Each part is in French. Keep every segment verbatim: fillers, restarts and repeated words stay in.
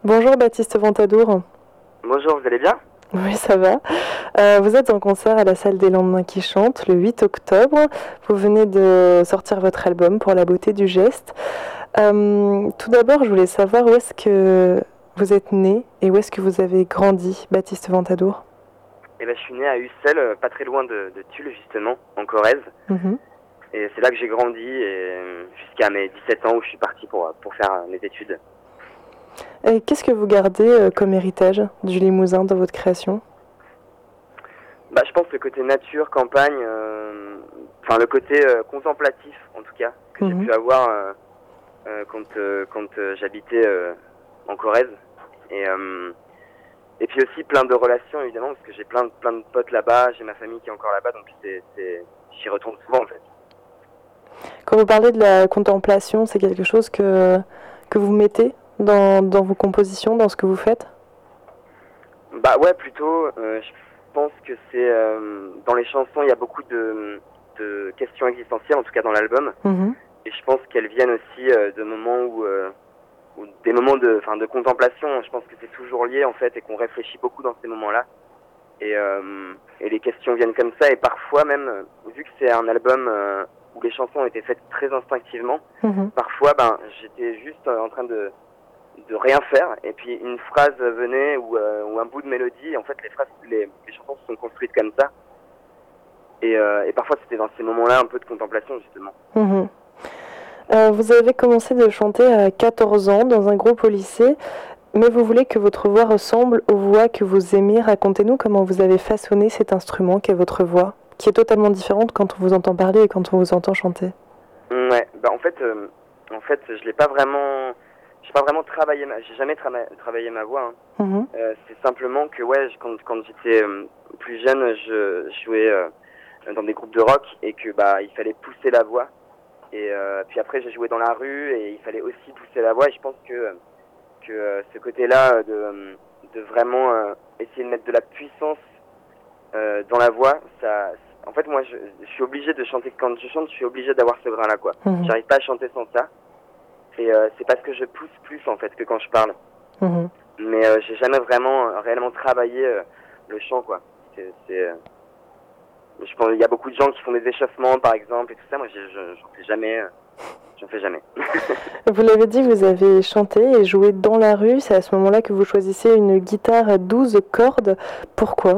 Bonjour Baptiste Ventadour. Bonjour, vous allez bien? Oui, ça va. Euh, vous êtes en concert à la salle des Lendemains qui chantent le huit octobre. Vous venez de sortir votre album Pour la beauté du geste. Euh, tout d'abord, je voulais savoir où est-ce que vous êtes né et où est-ce que vous avez grandi, Baptiste Ventadour. Eh ben, je suis né à Ussel, pas très loin de, de Tulle justement, en Corrèze. Mm-hmm. Et c'est là que j'ai grandi et jusqu'à mes dix-sept ans où je suis parti pour, pour faire mes études. Et qu'est-ce que vous gardez euh, comme héritage du Limousin dans votre création? Bah, je pense le côté nature, campagne, euh, enfin le côté euh, contemplatif en tout cas, que mm-hmm. j'ai pu avoir euh, euh, quand, euh, quand euh, j'habitais euh, en Corrèze. Et, euh, et puis aussi plein de relations évidemment, parce que j'ai plein, plein de potes là-bas, j'ai ma famille qui est encore là-bas, donc c'est, c'est, j'y retourne souvent en fait. Quand vous parlez de la contemplation, c'est quelque chose que, que vous mettez dans, dans vos compositions, dans ce que vous faites? Bah ouais, plutôt. Euh, je pense que c'est euh, dans les chansons, il y a beaucoup de, de questions existentielles, en tout cas dans l'album. Mmh. Et je pense qu'elles viennent aussi euh, de moments où, euh, où des moments de, enfin, de contemplation. Je pense que c'est toujours lié en fait et qu'on réfléchit beaucoup dans ces moments-là. Et, euh, et les questions viennent comme ça. Et parfois même, vu que c'est un album euh, où les chansons ont été faites très instinctivement, mmh. parfois, ben, j'étais juste en train de de rien faire et puis une phrase venait ou, euh, ou un bout de mélodie et en fait les phrases les, les chansons se sont construites comme ça et, euh, et parfois c'était dans ces moments-là un peu de contemplation justement. Mmh. Euh, vous avez commencé de chanter à quatorze ans dans un groupe au lycée, mais vous voulez que votre voix ressemble aux voix que vous aimez. Racontez-nous comment vous avez façonné cet instrument qu'est votre voix, qui est totalement différente quand on vous entend parler et quand on vous entend chanter. Ouais, bah en fait euh, en fait je l'ai pas vraiment J'ai pas vraiment travaillé, ma... j'ai jamais tra- travaillé ma voix. Hein. Mmh. Euh, c'est simplement que ouais, quand, quand j'étais euh, plus jeune, je jouais euh, dans des groupes de rock et que bah il fallait pousser la voix. Et euh, puis après j'ai joué dans la rue et il fallait aussi pousser la voix. Et je pense que que euh, ce côté-là de de vraiment euh, essayer de mettre de la puissance euh, dans la voix, ça, en fait moi je, je suis obligé de chanter. Quand je chante, je suis obligé d'avoir ce grain-là quoi. Mmh. J'arrive pas à chanter sans ça. Et euh, c'est parce que je pousse plus en fait que quand je parle. Mmh. Mais euh, j'ai jamais vraiment euh, réellement travaillé euh, le chant quoi. C'est, c'est, euh... je pense il y a beaucoup de gens qui font des échauffements par exemple et tout ça. Moi je, je, j'en fais jamais. Euh... J'en fais jamais. Vous l'avez dit, vous avez chanté et joué dans la rue. C'est à ce moment-là que vous choisissez une guitare à douze cordes. Pourquoi?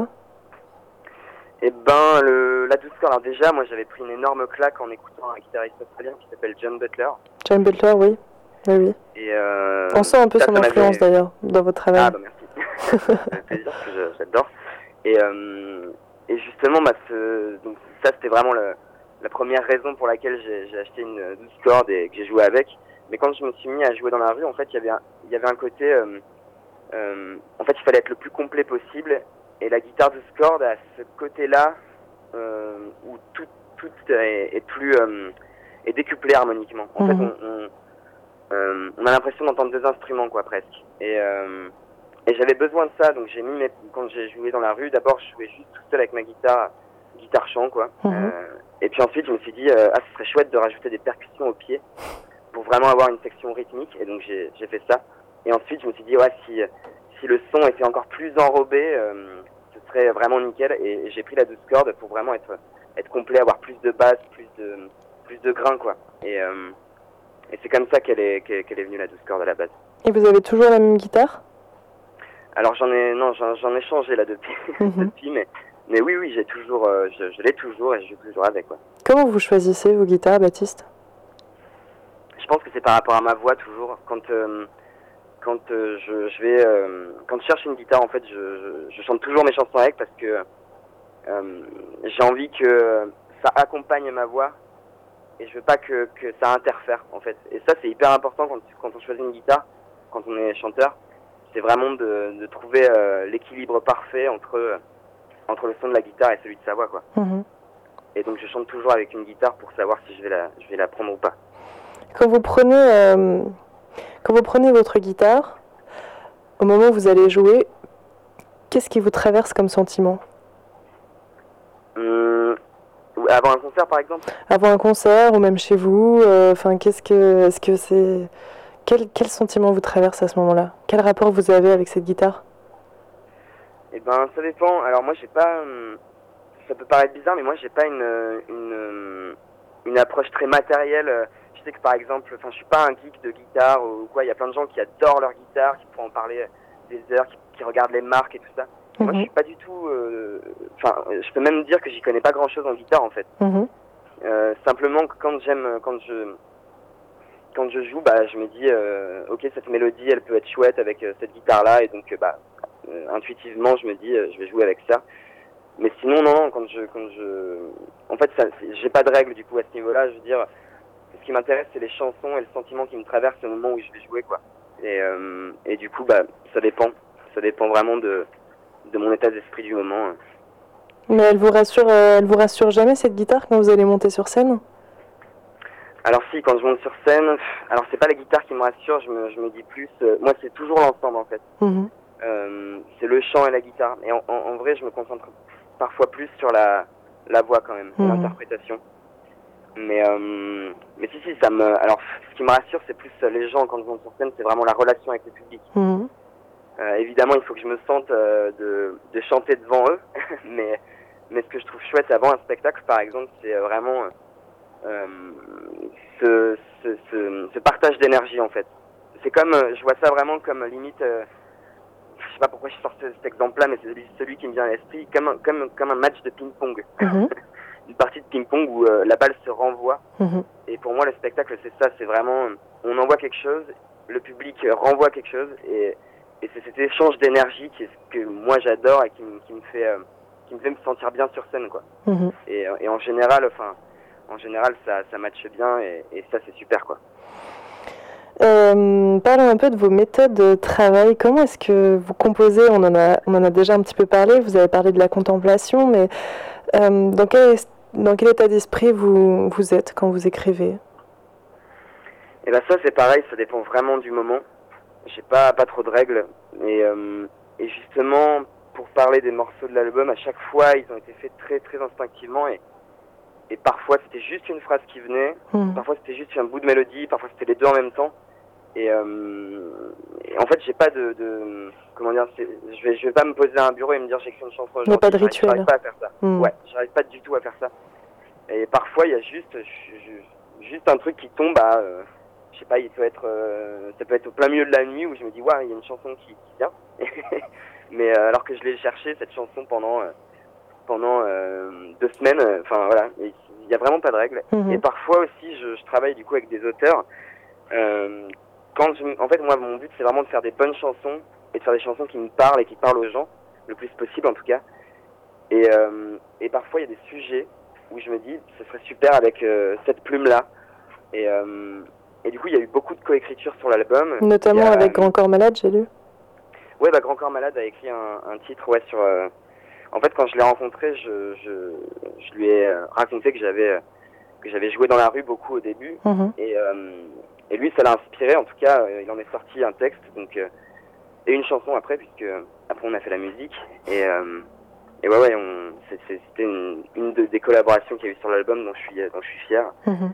Eh ben le, la douze cordes. Alors déjà moi j'avais pris une énorme claque en écoutant un guitariste australien qui s'appelle John Butler. John Butler, oui. Oui, oui. Et euh, on sent un peu ça, son ça influence m'avait... d'ailleurs dans votre travail. Ah bah merci. Ça fait plaisir parce que je, j'adore. Et, euh, et justement, bah, ce, donc, ça c'était vraiment le, la première raison pour laquelle j'ai, j'ai acheté une douze cordes et que j'ai joué avec. Mais quand je me suis mis à jouer dans la rue, en fait, il y avait un, il y avait un côté, euh, euh, en fait, il fallait être le plus complet possible. Et la guitare douze cordes a ce côté-là euh, où tout, tout est, est plus euh, est décuplé harmoniquement. En mmh. fait, on, on Euh, on a l'impression d'entendre deux instruments quoi presque et, euh, et j'avais besoin de ça donc j'ai mis mes, quand j'ai joué dans la rue d'abord je jouais juste tout seul avec ma guitare guitare chant quoi mmh. euh, et puis ensuite je me suis dit euh, ah ce serait chouette de rajouter des percussions au pied pour vraiment avoir une section rythmique et donc j'ai, j'ai fait ça et ensuite je me suis dit ouais si, si le son était encore plus enrobé euh, ce serait vraiment nickel et, et j'ai pris la douze cordes pour vraiment être, être complet, avoir plus de basse, plus de, plus de grain quoi et euh, Et c'est comme ça qu'elle est, qu'elle est venue la douze cordes à la base. Et vous avez toujours la même guitare? Alors j'en ai, non, j'en, j'en ai changé là depuis, mm-hmm. depuis mais, mais oui, oui, j'ai toujours, euh, je, je l'ai toujours et je joue toujours avec. Quoi. Comment vous choisissez vos guitares, Baptiste? Je pense que c'est par rapport à ma voix toujours. Quand, euh, quand euh, je, je vais, euh, quand je cherche une guitare, en fait, je, je, je chante toujours mes chansons avec parce que euh, j'ai envie que ça accompagne ma voix. Et je veux pas que, que ça interfère en fait. Et ça c'est hyper important quand, quand on choisit une guitare, quand on est chanteur. C'est vraiment de, de trouver euh, l'équilibre parfait entre, euh, entre le son de la guitare et celui de sa voix quoi. Mmh. Et donc je chante toujours avec une guitare pour savoir si je vais la, je vais la prendre ou pas. Quand vous prenez, euh, quand vous prenez votre guitare, au moment où vous allez jouer, qu'est-ce qui vous traverse comme sentiment? Mmh. Avant un concert, par exemple? Avant un concert, ou même chez vous, enfin, euh, qu'est-ce que, est-ce que c'est, quel, quel sentiment vous traverse à ce moment-là? Quel rapport vous avez avec cette guitare? Eh ben, ça dépend. Alors moi, j'ai pas... Ça peut paraître bizarre, mais moi, j'ai pas une, une, une approche très matérielle. Je sais que par exemple, enfin, je suis pas un geek de guitare ou quoi. Il y a plein de gens qui adorent leur guitare, qui pourront en parler des heures, qui, qui regardent les marques et tout ça. Mm-hmm. Moi, je suis pas du tout... Enfin, euh, je peux même dire que j'y connais pas grand-chose en guitare, en fait. Mm-hmm. Euh, simplement, quand j'aime... Quand je... Quand je joue, bah, je me dis, euh, ok, cette mélodie, elle peut être chouette avec euh, cette guitare-là, et donc, euh, bah, euh, intuitivement, je me dis, euh, je vais jouer avec ça. Mais sinon, non, non, quand je, quand je, en fait, ça, j'ai pas de règles du coup à ce niveau-là. Je veux dire, ce qui m'intéresse, c'est les chansons et le sentiment qui me traverse au moment où je vais jouer, quoi. Et, euh, et du coup, bah, ça dépend, ça dépend vraiment de, de mon état d'esprit du moment. Mais elle vous rassure, euh, elle vous rassure jamais cette guitare quand vous allez monter sur scène? Alors si, quand je monte sur scène, alors c'est pas la guitare qui me rassure, je me, je me dis plus, euh, moi c'est toujours l'ensemble en fait. Mmh. Euh, c'est le chant et la guitare. Et en, en, en vrai, je me concentre parfois plus sur la, la voix quand même, mmh. l'interprétation. Mais, euh, mais si, si, ça me... Alors, ce qui me rassure, c'est plus les gens quand je monte sur scène, c'est vraiment la relation avec le public. Mmh. Euh, évidemment, il faut que je me sente euh, de, de chanter devant eux, mais, mais ce que je trouve chouette avant un spectacle, par exemple, c'est vraiment... Euh, ce, ce, ce, ce partage d'énergie en fait. C'est comme, je vois ça vraiment comme limite, euh, je sais pas pourquoi je sors cet exemple-là, mais c'est celui, celui qui me vient à l'esprit, comme, comme, comme un match de ping-pong. Mm-hmm. Une partie de ping-pong où euh, la balle se renvoie. Mm-hmm. Et pour moi, le spectacle, c'est ça, c'est vraiment, on envoie quelque chose, le public renvoie quelque chose, et, et c'est cet échange d'énergie qui est ce que moi j'adore et qui, qui me fait, euh, qui me fait me sentir bien sur scène, quoi. Mm-hmm. Et, et en général, enfin. En général, ça, ça matche bien et, et ça, c'est super, quoi. Euh, parlons un peu de vos méthodes de travail. Comment est-ce que vous composez? On en a, on en a déjà un petit peu parlé. Vous avez parlé de la contemplation, mais euh, dans, quel, dans quel état d'esprit vous, vous êtes quand vous écrivez? Et ben ça, c'est pareil. Ça dépend vraiment du moment. J'ai pas, pas trop de règles. Et, euh, et justement, pour parler des morceaux de l'album, à chaque fois, ils ont été faits très, très instinctivement et Et parfois, c'était juste une phrase qui venait. Mmh. Parfois, c'était juste un bout de mélodie. Parfois, c'était les deux en même temps. Et, euh, et en fait, j'ai pas de... de comment dire c'est, je, vais, je vais pas me poser à un bureau et me dire j'écris une chanson. Il n'y a pas de rituel. J'arrive pas à faire ça. Mmh. Ouais, j'arrive pas du tout à faire ça. Et parfois, il y a juste, je, juste un truc qui tombe à... Euh, je sais pas, il peut être, euh, ça peut être au plein milieu de la nuit où je me dis, ouais, il y a une chanson qui, qui vient. Mais euh, alors que je l'ai cherchée, cette chanson, pendant... Euh, pendant euh, deux semaines, enfin euh, voilà, il n'y a vraiment pas de règles. Mmh. Et parfois aussi, je, je travaille du coup avec des auteurs. Euh, quand je, en fait, moi, mon but, c'est vraiment de faire des bonnes chansons et de faire des chansons qui me parlent et qui parlent aux gens, le plus possible en tout cas. Et, euh, et parfois, il y a des sujets où je me dis, ce serait super avec euh, cette plume-là. Et, euh, et du coup, il y a eu beaucoup de coécriture sur l'album. Notamment a, avec Grand Corps Malade, j'ai lu. Ouais, bah Grand Corps Malade a écrit un, un titre, ouais, sur... Euh, En fait, quand je l'ai rencontré, je, je, je lui ai raconté que j'avais que j'avais joué dans la rue beaucoup au début, mmh. et, euh, et lui, ça l'a inspiré. En tout cas, il en est sorti un texte, donc euh, et une chanson après, puisque après on a fait la musique. Et, euh, et ouais, ouais, on, c'est, c'est, c'était une, une de, des collaborations qu'il y a eu sur l'album, dont je suis, dont je suis fier. Mmh.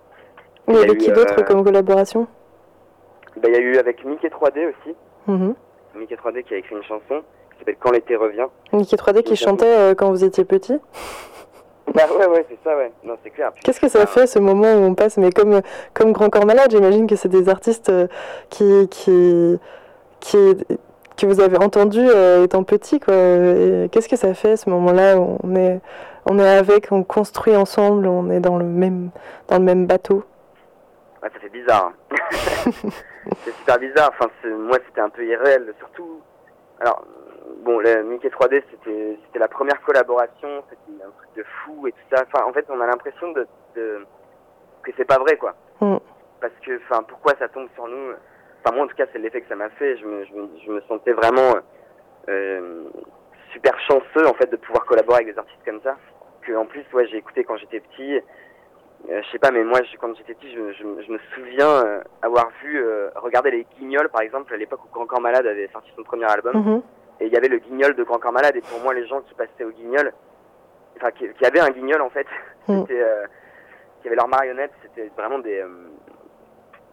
Il y, y a eu qui d'autre euh, comme collaboration? Ben, il y a eu avec Mickey trois D aussi. Mmh. Mickey trois D qui a écrit une chanson qui s'appelle Quand l'été revient. Mickey trois D qui chantait euh, quand vous étiez petit? Bah ouais, ouais, c'est ça, ouais. Non, c'est clair. Qu'est-ce que ça fait, ce moment où on passe, mais comme, comme Grand Corps Malade, j'imagine que c'est des artistes euh, qui, qui, qui, que vous avez entendus euh, étant petit, quoi. Et qu'est-ce que ça fait, ce moment-là où on est, on est avec, on construit ensemble, on est dans le même, dans le même bateau? Ouais, ça fait bizarre. Hein. C'est super bizarre. Enfin, c'est, moi, c'était un peu irréel, surtout... Alors... Bon, le Mickey trois D, c'était, c'était la première collaboration, c'était un truc de fou et tout ça. Enfin, en fait, on a l'impression de, de que c'est pas vrai, quoi. Mm. Parce que, enfin, pourquoi ça tombe sur nous? Enfin, moi, en tout cas, c'est l'effet que ça m'a fait. Je me, je me, je me sentais vraiment euh, super chanceux, en fait, de pouvoir collaborer avec des artistes comme ça. Que, en plus, ouais, j'ai écouté quand j'étais petit. Euh, je sais pas, mais moi, je, quand j'étais petit, je, je, je me souviens euh, avoir vu, euh, regarder les Guignols, par exemple, à l'époque où Grand Corps Malade avait sorti son premier album. Mm-hmm. Et il y avait le Guignol de Grand Corps Malade, et pour moi, les gens qui passaient au Guignol, enfin, qui, qui avaient un Guignol, en fait, mm. c'était, euh, qui avaient leurs marionnettes, c'était vraiment des, euh,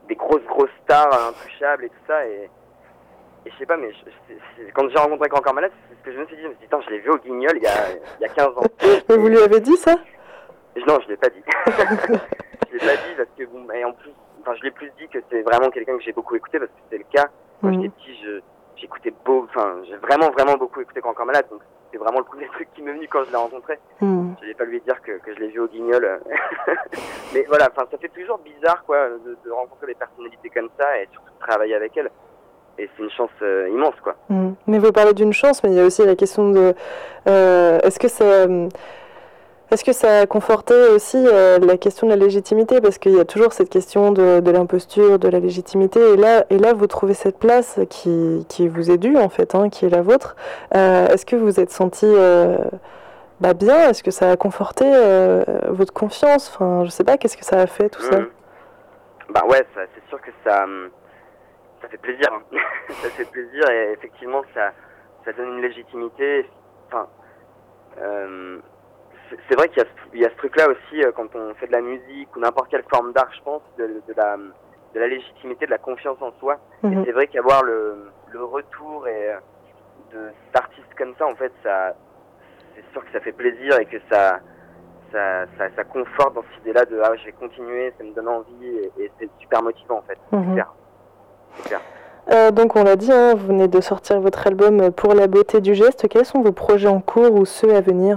des grosses grosses stars intouchables et tout ça. Et, et je sais pas, mais je, c'est, c'est, quand j'ai rencontré Grand Corps Malade, c'est ce que je me suis dit. Je me suis dit, putain, je l'ai vu au Guignol il y a, il y a quinze ans. Mais vous lui avez dit ça? Non, je l'ai pas dit. Je l'ai pas dit parce que bon, et en plus, enfin, je l'ai plus dit que c'est vraiment quelqu'un que j'ai beaucoup écouté parce que c'est le cas. Quand mmh. j'étais petit, je, j'écoutais beau, enfin, j'ai vraiment vraiment beaucoup écouté Grand Corps Malade, donc c'est vraiment le premier truc qui m'est venu quand je l'ai rencontré. Mmh. Je vais pas lui dire que, que je l'ai vu au Guignol. Mais voilà, enfin, ça fait toujours bizarre, quoi, de, de rencontrer des personnalités comme ça et surtout de travailler avec elles. Et c'est une chance euh, immense, quoi. Mmh. Mais vous parlez d'une chance, mais il y a aussi la question de, euh, est-ce que ça Est-ce que ça a conforté aussi euh, la question de la légitimité? Parce qu'il y a toujours cette question de, de l'imposture, de la légitimité. Et là, et là, vous trouvez cette place qui, qui vous est due, en fait, hein, qui est la vôtre. Euh, est-ce que vous vous êtes senti euh, bah, bien? Est-ce que ça a conforté euh, votre confiance? Enfin, je sais pas, qu'est-ce que ça a fait, tout mmh. ça? Bah ouais, ça, c'est sûr que ça, ça fait plaisir. Hein. Ça fait plaisir et effectivement, ça, ça donne une légitimité. Enfin... Euh, c'est vrai qu'il y a, il y a ce truc-là aussi euh, quand on fait de la musique ou n'importe quelle forme d'art, je pense, de, de, la, de la légitimité, de la confiance en soi. Mmh. Et c'est vrai qu'avoir le, le retour et, de d'artistes comme ça, en fait, ça, c'est sûr que ça fait plaisir et que ça, ça, ça, ça conforte dans cette idée-là de ah, je vais continuer, ça me donne envie et, et c'est super motivant en fait. Mmh. C'est clair. C'est clair. Euh, donc on l'a dit, hein, vous venez de sortir votre album Pour la beauté du geste. Quels sont vos projets en cours ou ceux à venir?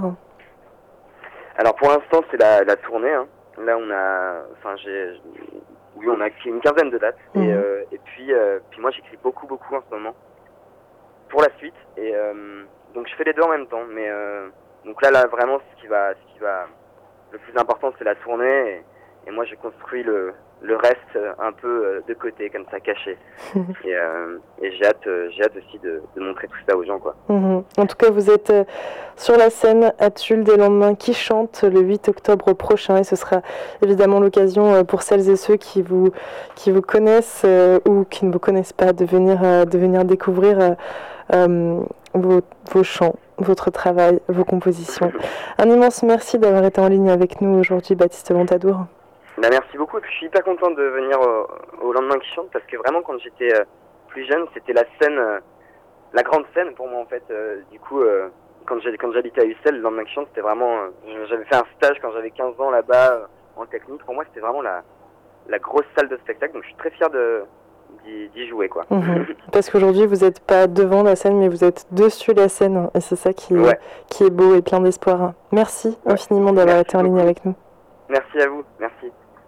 Alors pour l'instant c'est la, la tournée. Hein. Là on a, enfin j'ai, oui on a une quinzaine de dates. Mmh. Et, euh, et puis, euh, puis moi j'écris beaucoup beaucoup en ce moment pour la suite. Et euh, donc je fais les deux en même temps. Mais euh, donc là là vraiment ce qui va, ce qui va, le plus important c'est la tournée. Et, et moi j'ai construit le le reste un peu de côté, comme ça, caché. et, euh, et j'ai hâte, j'ai hâte aussi de, de montrer tout ça aux gens, quoi. Mmh. En tout cas, vous êtes sur la scène à Tulle des Lendemains qui chante le huit octobre prochain, et ce sera évidemment l'occasion pour celles et ceux qui vous, qui vous connaissent euh, ou qui ne vous connaissent pas de venir, euh, de venir découvrir euh, vos, vos chants, votre travail, vos compositions. Un immense merci d'avoir été en ligne avec nous aujourd'hui, Baptiste Ventadour. Bah merci beaucoup, et puis je suis hyper content de venir au, au Lendemain qui chante, parce que vraiment quand j'étais euh, plus jeune, c'était la scène, euh, la grande scène pour moi en fait. Euh, du coup, euh, quand j'ai, quand j'habitais à Ussel, le Lendemain qui chante, c'était vraiment, euh, j'avais fait un stage quand j'avais quinze ans là-bas euh, en technique. Pour moi, c'était vraiment la, la grosse salle de spectacle, donc je suis très fier de d'y, d'y jouer, quoi. Mmh. Parce qu'aujourd'hui, vous n'êtes pas devant la scène, mais vous êtes dessus la scène, et c'est ça qui, ouais. qui est beau et plein d'espoir. Merci ouais. infiniment d'avoir été en ligne avec nous. Merci à vous, merci.